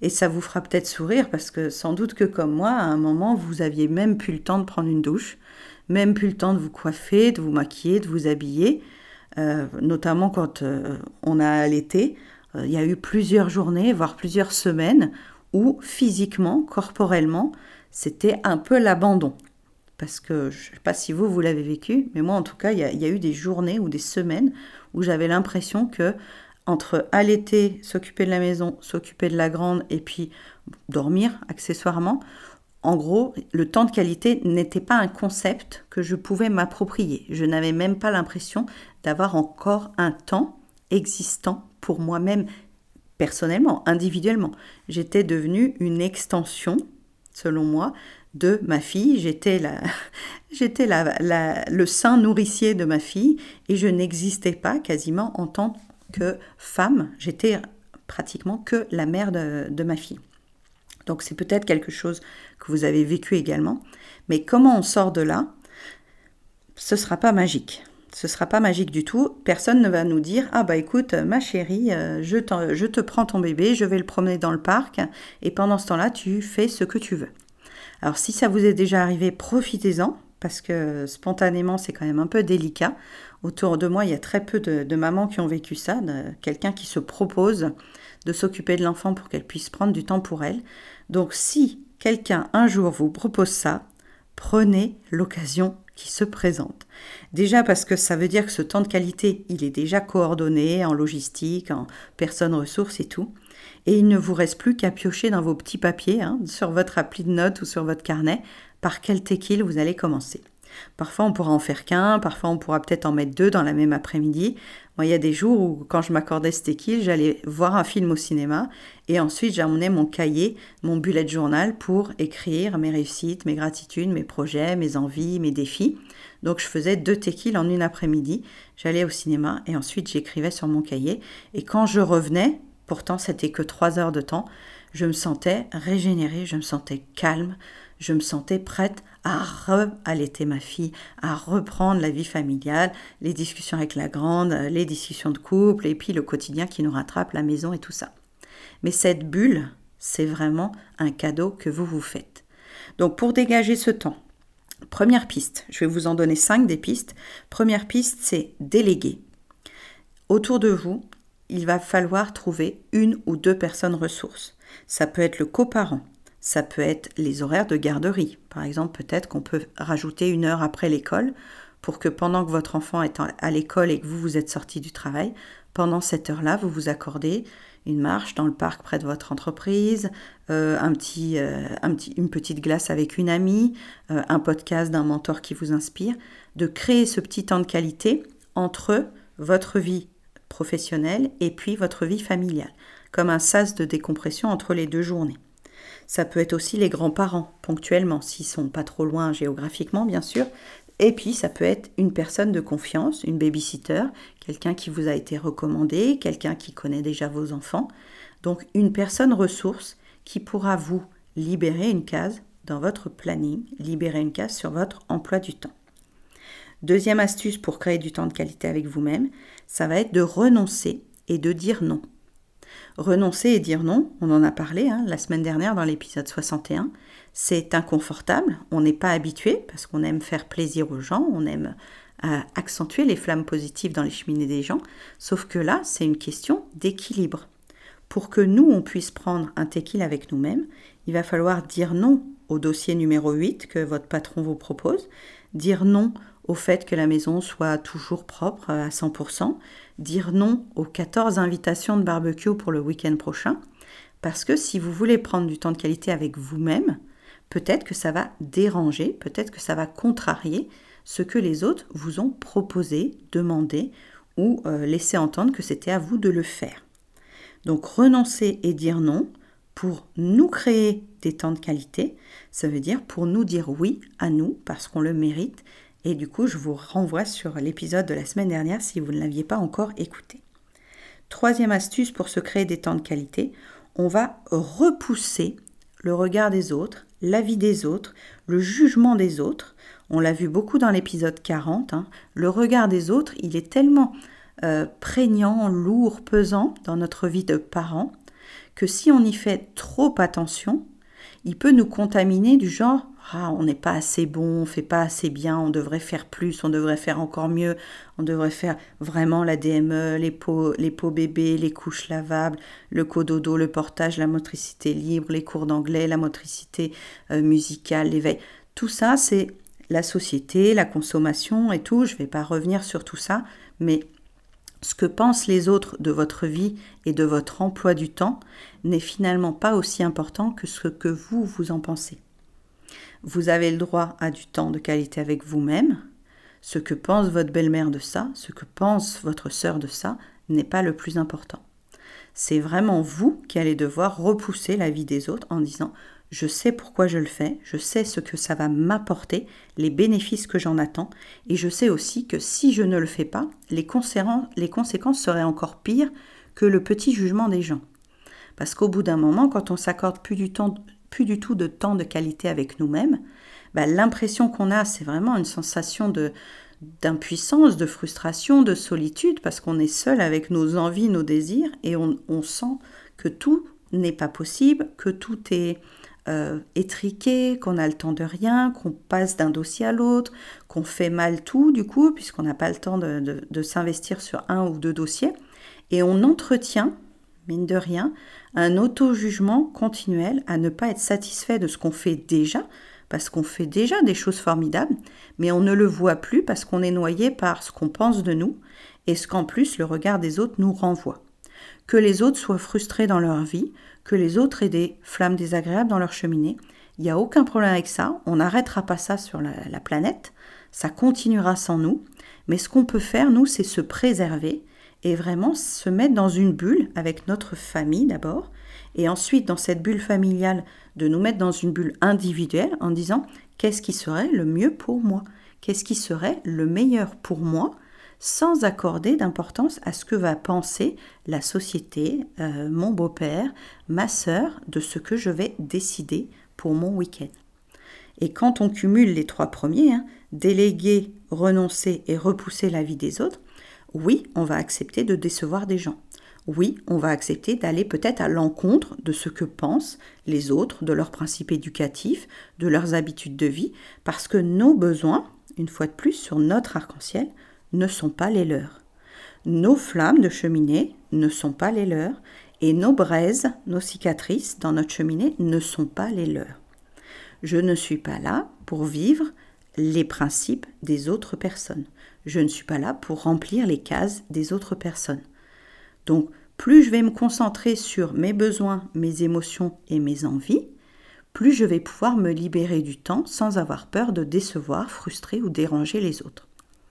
A: Et ça vous fera peut-être sourire parce que sans doute que comme moi, à un moment, vous aviez même plus le temps de prendre une douche, même plus le temps de vous coiffer, de vous maquiller, de vous habiller, euh, notamment quand euh, on a allaité. Euh, il y a eu plusieurs journées, voire plusieurs semaines, où physiquement, corporellement, c'était un peu l'abandon. Parce que je ne sais pas si vous, vous l'avez vécu, mais moi en tout cas, il y a, il y a eu des journées ou des semaines où j'avais l'impression que entre allaiter, s'occuper de la maison, s'occuper de la grande et puis dormir accessoirement, en gros, le temps de qualité n'était pas un concept que je pouvais m'approprier. Je n'avais même pas l'impression d'avoir encore un temps existant pour moi-même, personnellement, individuellement. J'étais devenue une extension, selon moi, de ma fille. J'étais, la, j'étais la, la, le sein nourricier de ma fille et je n'existais pas quasiment en tant que femme. J'étais pratiquement que la mère de, de ma fille. Donc c'est peut-être quelque chose que vous avez vécu également. Mais comment on sort de là ? Ce ne sera pas magique. Ce ne sera pas magique du tout. Personne ne va nous dire « Ah bah écoute, ma chérie, je, je te prends ton bébé, je vais le promener dans le parc et pendant ce temps-là, tu fais ce que tu veux. » Alors si ça vous est déjà arrivé, profitez-en parce que spontanément, c'est quand même un peu délicat. Autour de moi, il y a très peu de, de mamans qui ont vécu ça, de, quelqu'un qui se propose de s'occuper de l'enfant pour qu'elle puisse prendre du temps pour elle. Donc si quelqu'un un jour vous propose ça, prenez l'occasion qui se présente. Déjà parce que ça veut dire que ce temps de qualité, il est déjà coordonné en logistique, en personnes ressources et tout. Et il ne vous reste plus qu'à piocher dans vos petits papiers, hein, sur votre appli de notes ou sur votre carnet, par quel tequil vous allez commencer. Parfois, on pourra en faire qu'un, parfois on pourra peut-être en mettre deux dans la même après-midi. Moi, il y a des jours où, quand je m'accordais ce tequil, j'allais voir un film au cinéma et ensuite j'emmenais mon cahier, mon bullet journal pour écrire mes réussites, mes gratitudes, mes projets, mes envies, mes défis. Donc, je faisais deux tequils en une après-midi. J'allais au cinéma et ensuite j'écrivais sur mon cahier. Et quand je revenais, pourtant c'était que trois heures de temps, je me sentais régénérée, je me sentais calme, je me sentais prête à re-allaiter ma fille, à reprendre la vie familiale, les discussions avec la grande, les discussions de couple et puis le quotidien qui nous rattrape, la maison et tout ça. Mais cette bulle, c'est vraiment un cadeau que vous vous faites. Donc pour dégager ce temps, première piste, je vais vous en donner cinq des pistes. Première piste, c'est déléguer. Autour de vous, il va falloir trouver une ou deux personnes ressources. Ça peut être le coparent. Ça peut être les horaires de garderie. Par exemple, peut-être qu'on peut rajouter une heure après l'école pour que pendant que votre enfant est à l'école et que vous, vous êtes sorti du travail, pendant cette heure-là, vous vous accordez une marche dans le parc près de votre entreprise, euh, un petit, euh, un petit, une petite glace avec une amie, euh, un podcast d'un mentor qui vous inspire, de créer ce petit temps de qualité entre votre vie professionnelle et puis votre vie familiale, comme un sas de décompression entre les deux journées. Ça peut être aussi les grands-parents, ponctuellement, s'ils ne sont pas trop loin géographiquement, bien sûr. Et puis, ça peut être une personne de confiance, une babysitter, quelqu'un qui vous a été recommandé, quelqu'un qui connaît déjà vos enfants. Donc, une personne ressource qui pourra vous libérer une case dans votre planning, libérer une case sur votre emploi du temps. Deuxième astuce pour créer du temps de qualité avec vous-même, ça va être de renoncer et de dire non. Renoncer et dire non, on en a parlé hein, la semaine dernière dans l'épisode soixante et un, c'est inconfortable, on n'est pas habitué parce qu'on aime faire plaisir aux gens, on aime euh, accentuer les flammes positives dans les cheminées des gens, sauf que là, c'est une question d'équilibre. Pour que nous, on puisse prendre un tequil avec nous-mêmes, il va falloir dire non au dossier numéro huit que votre patron vous propose, dire non au fait que la maison soit toujours propre à cent pour cent, dire non aux quatorze invitations de barbecue pour le week-end prochain, parce que si vous voulez prendre du temps de qualité avec vous-même, peut-être que ça va déranger, peut-être que ça va contrarier ce que les autres vous ont proposé, demandé ou euh, laissé entendre que c'était à vous de le faire. Donc renoncer et dire non pour nous créer des temps de qualité, ça veut dire pour nous dire oui à nous parce qu'on le mérite. Et du coup, je vous renvoie sur l'épisode de la semaine dernière si vous ne l'aviez pas encore écouté. Troisième astuce pour se créer des temps de qualité, on va repousser le regard des autres, l'avis des autres, le jugement des autres. On l'a vu beaucoup dans l'épisode quarante. Hein. Le regard des autres, il est tellement euh, prégnant, lourd, pesant dans notre vie de parents que si on y fait trop attention, il peut nous contaminer du genre « Ah, on n'est pas assez bon, on fait pas assez bien, on devrait faire plus, on devrait faire encore mieux, on devrait faire vraiment la D M E, les pots, les pots bébés, les couches lavables, le cododo, le portage, la motricité libre, les cours d'anglais, la motricité euh, musicale, l'éveil. » Tout ça, c'est la société, la consommation et tout. Je ne vais pas revenir sur tout ça, mais ce que pensent les autres de votre vie et de votre emploi du temps n'est finalement pas aussi important que ce que vous, vous en pensez. Vous avez le droit à du temps de qualité avec vous-même. Ce que pense votre belle-mère de ça, ce que pense votre sœur de ça, n'est pas le plus important. C'est vraiment vous qui allez devoir repousser la vie des autres en disant « Je sais pourquoi je le fais, je sais ce que ça va m'apporter, les bénéfices que j'en attends, et je sais aussi que si je ne le fais pas, les conséquences, les conséquences seraient encore pires que le petit jugement des gens. » Parce qu'au bout d'un moment, quand on s'accorde plus du temps, plus du tout de temps de qualité avec nous-mêmes, bah, l'impression qu'on a, c'est vraiment une sensation de, d'impuissance, de frustration, de solitude, parce qu'on est seul avec nos envies, nos désirs, et on, on sent que tout n'est pas possible, que tout est euh, étriqué, qu'on a le temps de rien, qu'on passe d'un dossier à l'autre, qu'on fait mal tout du coup, puisqu'on n'a pas le temps de, de, de s'investir sur un ou deux dossiers, et on entretient, mine de rien, un auto-jugement continuel à ne pas être satisfait de ce qu'on fait déjà, parce qu'on fait déjà des choses formidables, mais on ne le voit plus parce qu'on est noyé par ce qu'on pense de nous et ce qu'en plus le regard des autres nous renvoie. Que les autres soient frustrés dans leur vie, que les autres aient des flammes désagréables dans leur cheminée, il n'y a aucun problème avec ça, on n'arrêtera pas ça sur la, la planète, ça continuera sans nous, mais ce qu'on peut faire, nous, c'est se préserver et vraiment se mettre dans une bulle avec notre famille d'abord, et ensuite dans cette bulle familiale, de nous mettre dans une bulle individuelle en disant qu'est-ce qui serait le mieux pour moi, qu'est-ce qui serait le meilleur pour moi, sans accorder d'importance à ce que va penser la société, euh, mon beau-père, ma sœur, de ce que je vais décider pour mon week-end. Et quand on cumule les trois premiers, hein, déléguer, renoncer et repousser la vie des autres, oui, on va accepter de décevoir des gens. Oui, on va accepter d'aller peut-être à l'encontre de ce que pensent les autres, de leurs principes éducatifs, de leurs habitudes de vie, parce que nos besoins, une fois de plus, sur notre arc-en-ciel, ne sont pas les leurs. Nos flammes de cheminée ne sont pas les leurs, et nos braises, nos cicatrices dans notre cheminée ne sont pas les leurs. Je ne suis pas là pour vivre les principes des autres personnes. Je ne suis pas là pour remplir les cases des autres personnes. Donc, plus je vais me concentrer sur mes besoins, mes émotions et mes envies, plus je vais pouvoir me libérer du temps sans avoir peur de décevoir, frustrer ou déranger les autres.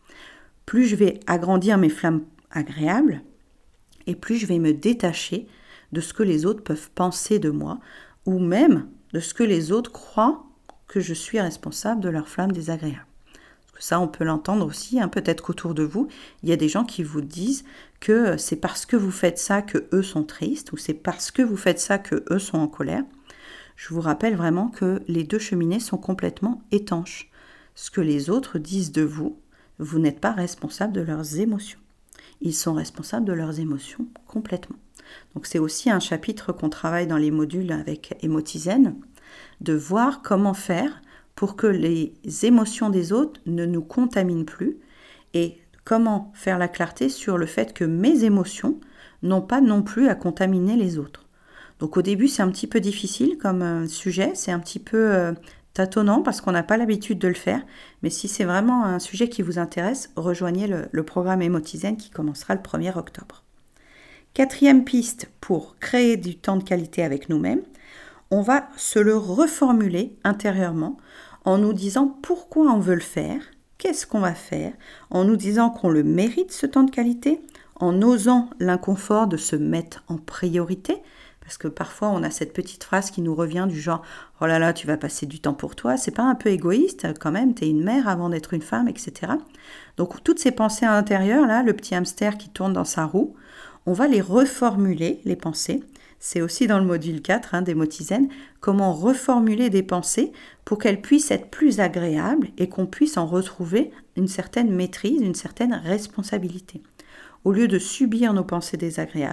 A: Plus je vais agrandir mes flammes agréables, et plus je vais me détacher de ce que les autres peuvent penser de moi, ou même de ce que les autres croient que je suis responsable de leurs flammes désagréables. Ça, on peut l'entendre aussi, hein, peut-être qu'autour de vous, il y a des gens qui vous disent que c'est parce que vous faites ça que eux sont tristes, ou c'est parce que vous faites ça que eux sont en colère. Je vous rappelle vraiment que les deux cheminées sont complètement étanches. Ce que les autres disent de vous, vous n'êtes pas responsable de leurs émotions. Ils sont responsables de leurs émotions complètement. Donc c'est aussi un chapitre qu'on travaille dans les modules avec Emotizen, de voir comment faire pour que les émotions des autres ne nous contaminent plus et comment faire la clarté sur le fait que mes émotions n'ont pas non plus à contaminer les autres. Donc au début, c'est un petit peu difficile comme euh, sujet, c'est un petit peu euh, tâtonnant parce qu'on n'a pas l'habitude de le faire, mais si c'est vraiment un sujet qui vous intéresse, rejoignez le, le programme Emotizen qui commencera le premier octobre. Quatrième piste pour créer du temps de qualité avec nous-mêmes, on va se le reformuler intérieurement en nous disant pourquoi on veut le faire, qu'est-ce qu'on va faire, en nous disant qu'on le mérite ce temps de qualité, en osant l'inconfort de se mettre en priorité, parce que parfois on a cette petite phrase qui nous revient du genre « Oh là là, tu vas passer du temps pour toi, c'est pas un peu égoïste quand même, t'es une mère avant d'être une femme, et cetera » Donc toutes ces pensées à l'intérieur, là, le petit hamster qui tourne dans sa roue, on va les reformuler, les pensées. C'est aussi dans le module quatre hein, d'Emotizen, comment reformuler des pensées pour qu'elles puissent être plus agréables et qu'on puisse en retrouver une certaine maîtrise, une certaine responsabilité. Au lieu de subir nos pensées désagréables,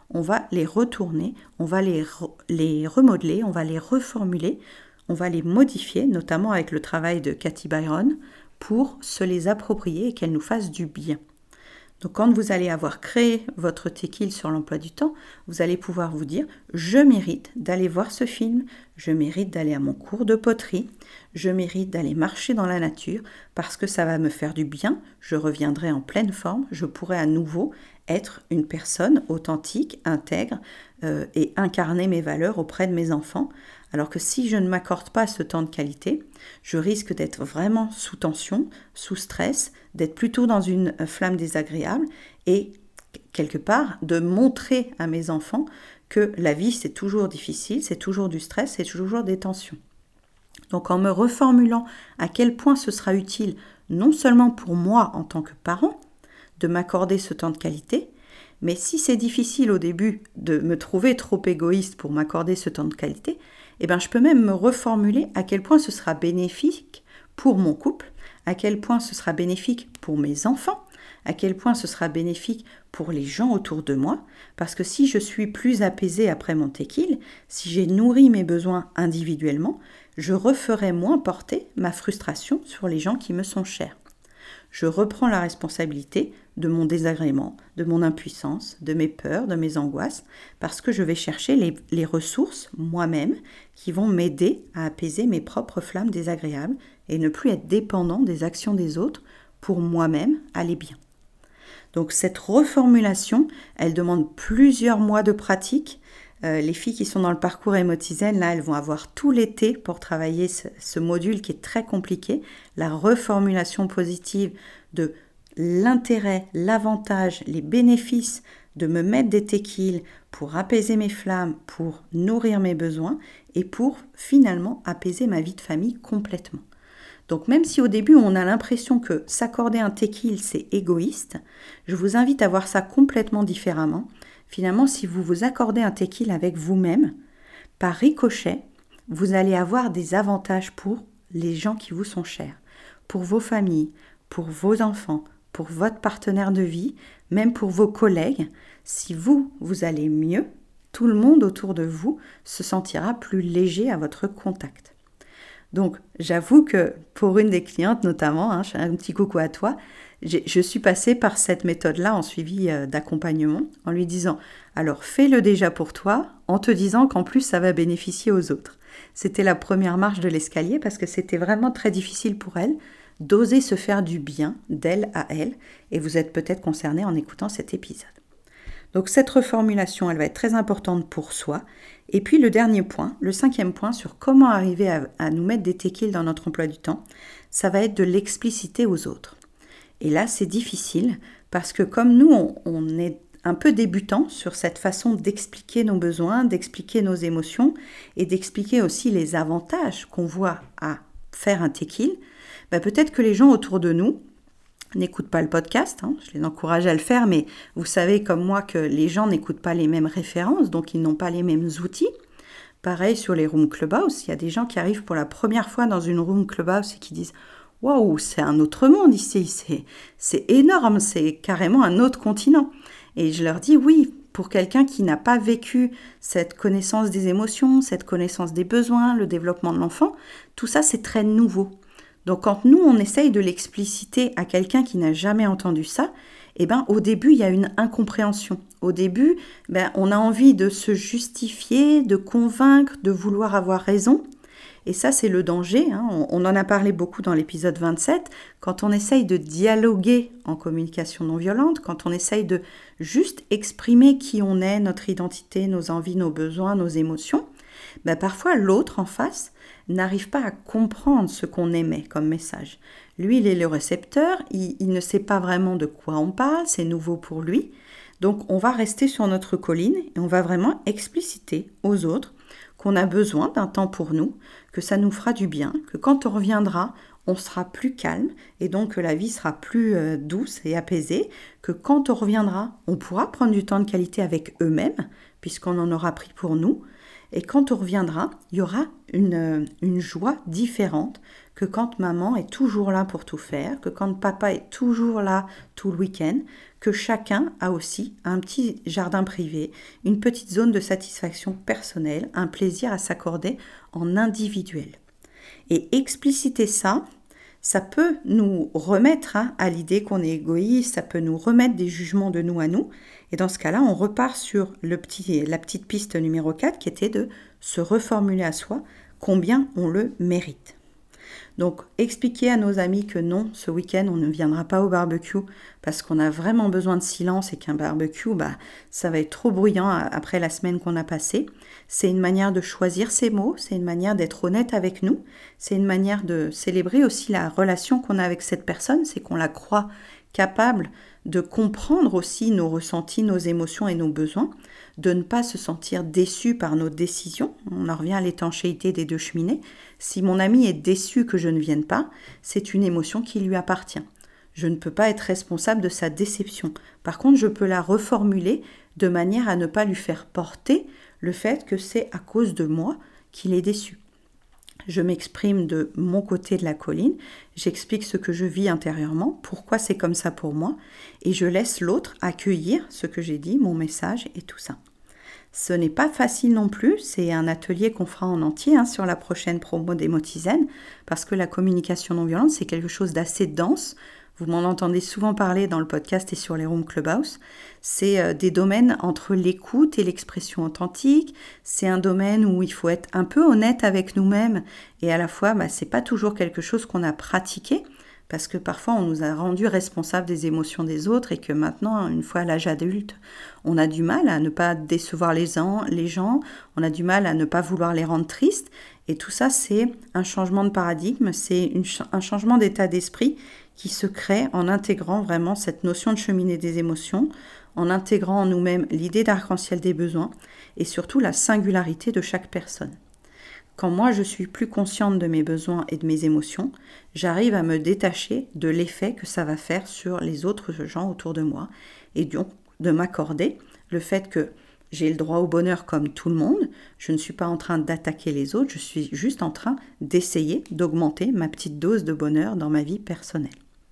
A: on va les retourner, on va les, re- les remodeler, on va les reformuler, on va les modifier, notamment avec le travail de Cathy Byron, pour se les approprier et qu'elles nous fassent du bien. Donc quand vous allez avoir créé votre tequil sur l'emploi du temps, vous allez pouvoir vous dire « je mérite d'aller voir ce film, je mérite d'aller à mon cours de poterie, je mérite d'aller marcher dans la nature parce que ça va me faire du bien, je reviendrai en pleine forme, je pourrai à nouveau être une personne authentique, intègre euh, et incarner mes valeurs auprès de mes enfants. Alors que si je ne m'accorde pas ce temps de qualité, je risque d'être vraiment sous tension, sous stress, d'être plutôt dans une flamme désagréable et quelque part de montrer à mes enfants que la vie c'est toujours difficile, c'est toujours du stress, c'est toujours des tensions. Donc en me reformulant à quel point ce sera utile non seulement pour moi en tant que parent de m'accorder ce temps de qualité, mais si c'est difficile au début de me trouver trop égoïste pour m'accorder ce temps de qualité, eh ben je peux même me reformuler à quel point ce sera bénéfique pour mon couple, à quel point ce sera bénéfique pour mes enfants, à quel point ce sera bénéfique pour les gens autour de moi, parce que si je suis plus apaisée après mon tequil, si j'ai nourri mes besoins individuellement, je referai moins porter ma frustration sur les gens qui me sont chers. Je reprends la responsabilité de mon désagrément, de mon impuissance, de mes peurs, de mes angoisses, parce que je vais chercher les, les ressources moi-même qui vont m'aider à apaiser mes propres flammes désagréables et ne plus être dépendant des actions des autres pour moi-même aller bien. Donc cette reformulation, elle demande plusieurs mois de pratique. Euh, les filles qui sont dans le parcours Emotizen, là, elles vont avoir tout l'été pour travailler ce, ce module qui est très compliqué, la reformulation positive de l'intérêt, l'avantage, les bénéfices de me mettre des tequils pour apaiser mes flammes, pour nourrir mes besoins et pour finalement apaiser ma vie de famille complètement. Donc même si au début on a l'impression que s'accorder un tequil c'est égoïste, je vous invite à voir ça complètement différemment. Finalement, si vous vous accordez un tequil avec vous-même, par ricochet, vous allez avoir des avantages pour les gens qui vous sont chers, pour vos familles, pour vos enfants, pour votre partenaire de vie, même pour vos collègues. Si vous, vous allez mieux, tout le monde autour de vous se sentira plus léger à votre contact. Donc, j'avoue que pour une des clientes notamment, hein, un petit coucou à toi, j'ai, je suis passée par cette méthode-là en suivi euh, d'accompagnement, en lui disant « alors fais-le déjà pour toi », en te disant qu'en plus ça va bénéficier aux autres. C'était la première marche de l'escalier parce que c'était vraiment très difficile pour elle d'oser se faire du bien d'elle à elle, et vous êtes peut-être concerné en écoutant cet épisode. Donc cette reformulation, elle va être très importante pour soi. Et puis le dernier point, le cinquième point sur comment arriver à, à nous mettre des tequils dans notre emploi du temps, ça va être de l'expliciter aux autres. Et là, c'est difficile parce que comme nous, on, on est un peu débutant sur cette façon d'expliquer nos besoins, d'expliquer nos émotions et d'expliquer aussi les avantages qu'on voit à faire un tequil, bah peut-être que les gens autour de nous n'écoutent pas le podcast, hein, je les encourage à le faire, mais vous savez comme moi que les gens n'écoutent pas les mêmes références, donc ils n'ont pas les mêmes outils. Pareil sur les Room Clubhouse, il y a des gens qui arrivent pour la première fois dans une Room Clubhouse et qui disent « Waouh, c'est un autre monde ici, c'est, c'est énorme, c'est carrément un autre continent ». Et je leur dis « Oui, pour quelqu'un qui n'a pas vécu cette connaissance des émotions, cette connaissance des besoins, le développement de l'enfant, tout ça c'est très nouveau ». Donc quand nous, on essaye de l'expliciter à quelqu'un qui n'a jamais entendu ça, eh ben, au début, il y a une incompréhension. Au début, ben, on a envie de se justifier, de convaincre, de vouloir avoir raison. Et ça, c'est le danger. Hein. On, on en a parlé beaucoup dans l'épisode vingt-sept. Quand on essaye de dialoguer en communication non violente, quand on essaye de juste exprimer qui on est, notre identité, nos envies, nos besoins, nos émotions, ben, parfois l'autre en face n'arrive pas à comprendre ce qu'on émet comme message. Lui, il est le récepteur, il, il ne sait pas vraiment de quoi on parle, c'est nouveau pour lui. Donc, on va rester sur notre colline et on va vraiment expliciter aux autres qu'on a besoin d'un temps pour nous, que ça nous fera du bien, que quand on reviendra, on sera plus calme et donc que la vie sera plus euh, douce et apaisée, que quand on reviendra, on pourra prendre du temps de qualité avec eux-mêmes, puisqu'on en aura pris pour nous. Et quand on reviendra, il y aura une, une joie différente que quand maman est toujours là pour tout faire, que quand papa est toujours là tout le week-end, que chacun a aussi un petit jardin privé, une petite zone de satisfaction personnelle, un plaisir à s'accorder en individuel. Et expliciter ça, ça peut nous remettre hein, à l'idée qu'on est égoïste, ça peut nous remettre des jugements de nous à nous. Et dans ce cas-là, on repart sur le petit, la petite piste numéro quatre qui était de se reformuler à soi combien on le mérite. Donc, expliquer à nos amis que non, ce week-end, on ne viendra pas au barbecue parce qu'on a vraiment besoin de silence et qu'un barbecue, bah, ça va être trop bruyant après la semaine qu'on a passée. C'est une manière de choisir ses mots, c'est une manière d'être honnête avec nous, c'est une manière de célébrer aussi la relation qu'on a avec cette personne, c'est qu'on la croit capable de comprendre aussi nos ressentis, nos émotions et nos besoins, de ne pas se sentir déçu par nos décisions. On en revient à l'étanchéité des deux cheminées. Si mon ami est déçu que je ne vienne pas, c'est une émotion qui lui appartient. Je ne peux pas être responsable de sa déception. Par contre, je peux la reformuler de manière à ne pas lui faire porter le fait que c'est à cause de moi qu'il est déçu. Je m'exprime de mon côté de la colline, j'explique ce que je vis intérieurement, pourquoi c'est comme ça pour moi, et je laisse l'autre accueillir ce que j'ai dit, mon message et tout ça. Ce n'est pas facile non plus, c'est un atelier qu'on fera en entier hein, sur la prochaine promo d'Emotizen, parce que la communication non violente, c'est quelque chose d'assez dense. Vous m'en entendez souvent parler dans le podcast et sur les rooms Clubhouse. C'est euh, des domaines entre l'écoute et l'expression authentique. C'est un domaine où il faut être un peu honnête avec nous-mêmes et à la fois, bah, c'est pas toujours quelque chose qu'on a pratiqué parce que parfois on nous a rendus responsables des émotions des autres et que maintenant, une fois à l'âge adulte, on a du mal à ne pas décevoir les gens, les gens, on a du mal à ne pas vouloir les rendre tristes. Et tout ça, c'est un changement de paradigme, c'est une, un changement d'état d'esprit qui se crée en intégrant vraiment cette notion de cheminée des émotions, en intégrant en nous-mêmes l'idée d'arc-en-ciel des besoins et surtout la singularité de chaque personne. Quand moi je suis plus consciente de mes besoins et de mes émotions, j'arrive à me détacher de l'effet que ça va faire sur les autres gens autour de moi et donc de m'accorder le fait que j'ai le droit au bonheur comme tout le monde, je ne suis pas en train d'attaquer les autres, je suis juste en train d'essayer d'augmenter ma petite dose de bonheur dans ma vie personnelle.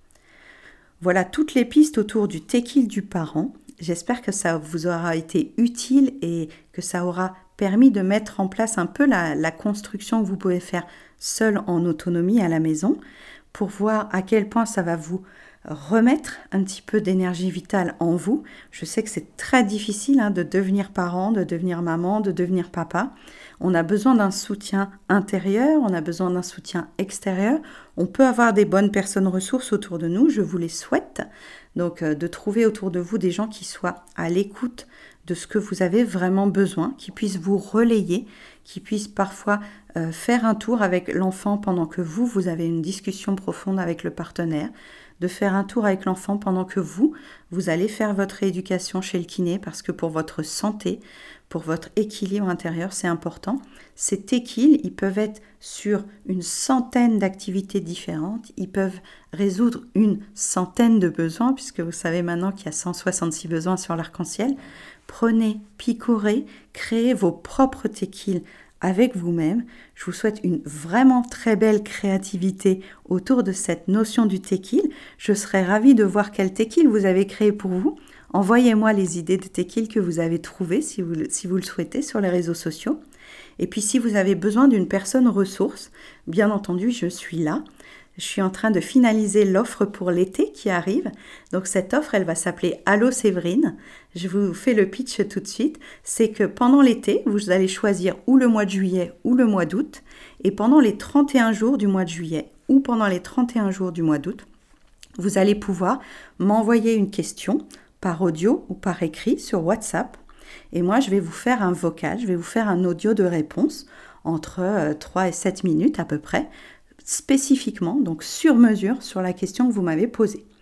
A: Voilà toutes les pistes autour du tequil du parent. J'espère que ça vous aura été utile et que ça aura permis de mettre en place un peu la, la construction que vous pouvez faire seul en autonomie à la maison pour voir à quel point ça va vous remettre un petit peu d'énergie vitale en vous. Je sais que c'est très difficile hein, de devenir parent, de devenir maman, de devenir papa. On a besoin d'un soutien intérieur, on a besoin d'un soutien extérieur. On peut avoir des bonnes personnes ressources autour de nous, je vous les souhaite. Donc euh, de trouver autour de vous des gens qui soient à l'écoute de ce que vous avez vraiment besoin, qui puissent vous relayer, qui puissent parfois euh, faire un tour avec l'enfant pendant que vous, vous avez une discussion profonde avec le partenaire, de faire un tour avec l'enfant pendant que vous, vous allez faire votre rééducation chez le kiné parce que pour votre santé, pour votre équilibre intérieur, c'est important. Ces tequils, ils peuvent être sur une centaine d'activités différentes, ils peuvent résoudre une centaine de besoins puisque vous savez maintenant qu'il y a cent soixante-six besoins sur l'arc-en-ciel. Prenez, picorez, créez vos propres tequils avec vous-même. Je vous souhaite une vraiment très belle créativité autour de cette notion du tequil. Je serais ravie de voir quel tequil vous avez créé pour vous. Envoyez-moi les idées de tequil que vous avez trouvées si vous, si vous le souhaitez sur les réseaux sociaux. Et puis si vous avez besoin d'une personne ressource, bien entendu, je suis là. Je suis en train de finaliser l'offre pour l'été qui arrive. Donc cette offre, elle va s'appeler Allô Séverine. Je vous fais le pitch tout de suite. C'est que pendant l'été, vous allez choisir ou le mois de juillet ou le mois d'août. Et pendant les trente et un jours du mois de juillet ou pendant les trente et un jours du mois d'août, vous allez pouvoir m'envoyer une question par audio ou par écrit sur WhatsApp. Et moi, je vais vous faire un vocal, je vais vous faire un audio de réponse entre trois et sept minutes à peu près, spécifiquement, donc sur mesure, sur la question que vous m'avez posée.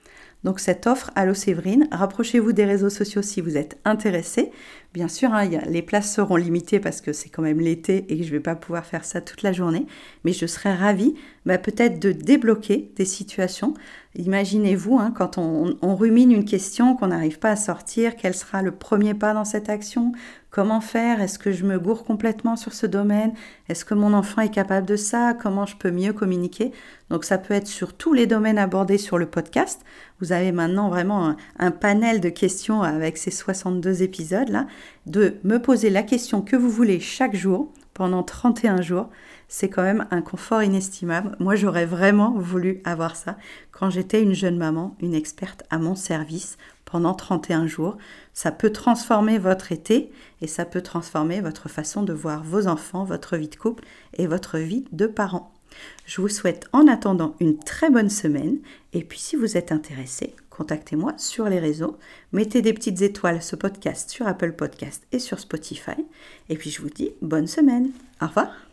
A: Donc cette offre, Allô Séverine, rapprochez-vous des réseaux sociaux si vous êtes intéressé. Bien sûr, hein, y a, les places seront limitées parce que c'est quand même l'été et que je ne vais pas pouvoir faire ça toute la journée. Mais je serais ravie bah, peut-être de débloquer des situations. Imaginez-vous, hein, quand on, on rumine une question qu'on n'arrive pas à sortir, quel sera le premier pas dans cette action ? Comment faire ? Est-ce que je me gourre complètement sur ce domaine ? Est-ce que mon enfant est capable de ça ? Comment je peux mieux communiquer ? Donc ça peut être sur tous les domaines abordés sur le podcast. Vous avez maintenant vraiment un, un panel de questions avec ces soixante-deux épisodes-là, de me poser la question que vous voulez chaque jour, pendant trente et un jours. C'est quand même un confort inestimable. Moi, j'aurais vraiment voulu avoir ça quand j'étais une jeune maman, une experte à mon service pendant trente et un jours. Ça peut transformer votre été et ça peut transformer votre façon de voir vos enfants, votre vie de couple et votre vie de parent. Je vous souhaite en attendant une très bonne semaine et puis si vous êtes intéressé, contactez-moi sur les réseaux, mettez des petites étoiles à ce podcast sur Apple Podcast et sur Spotify et puis je vous dis bonne semaine. Au revoir.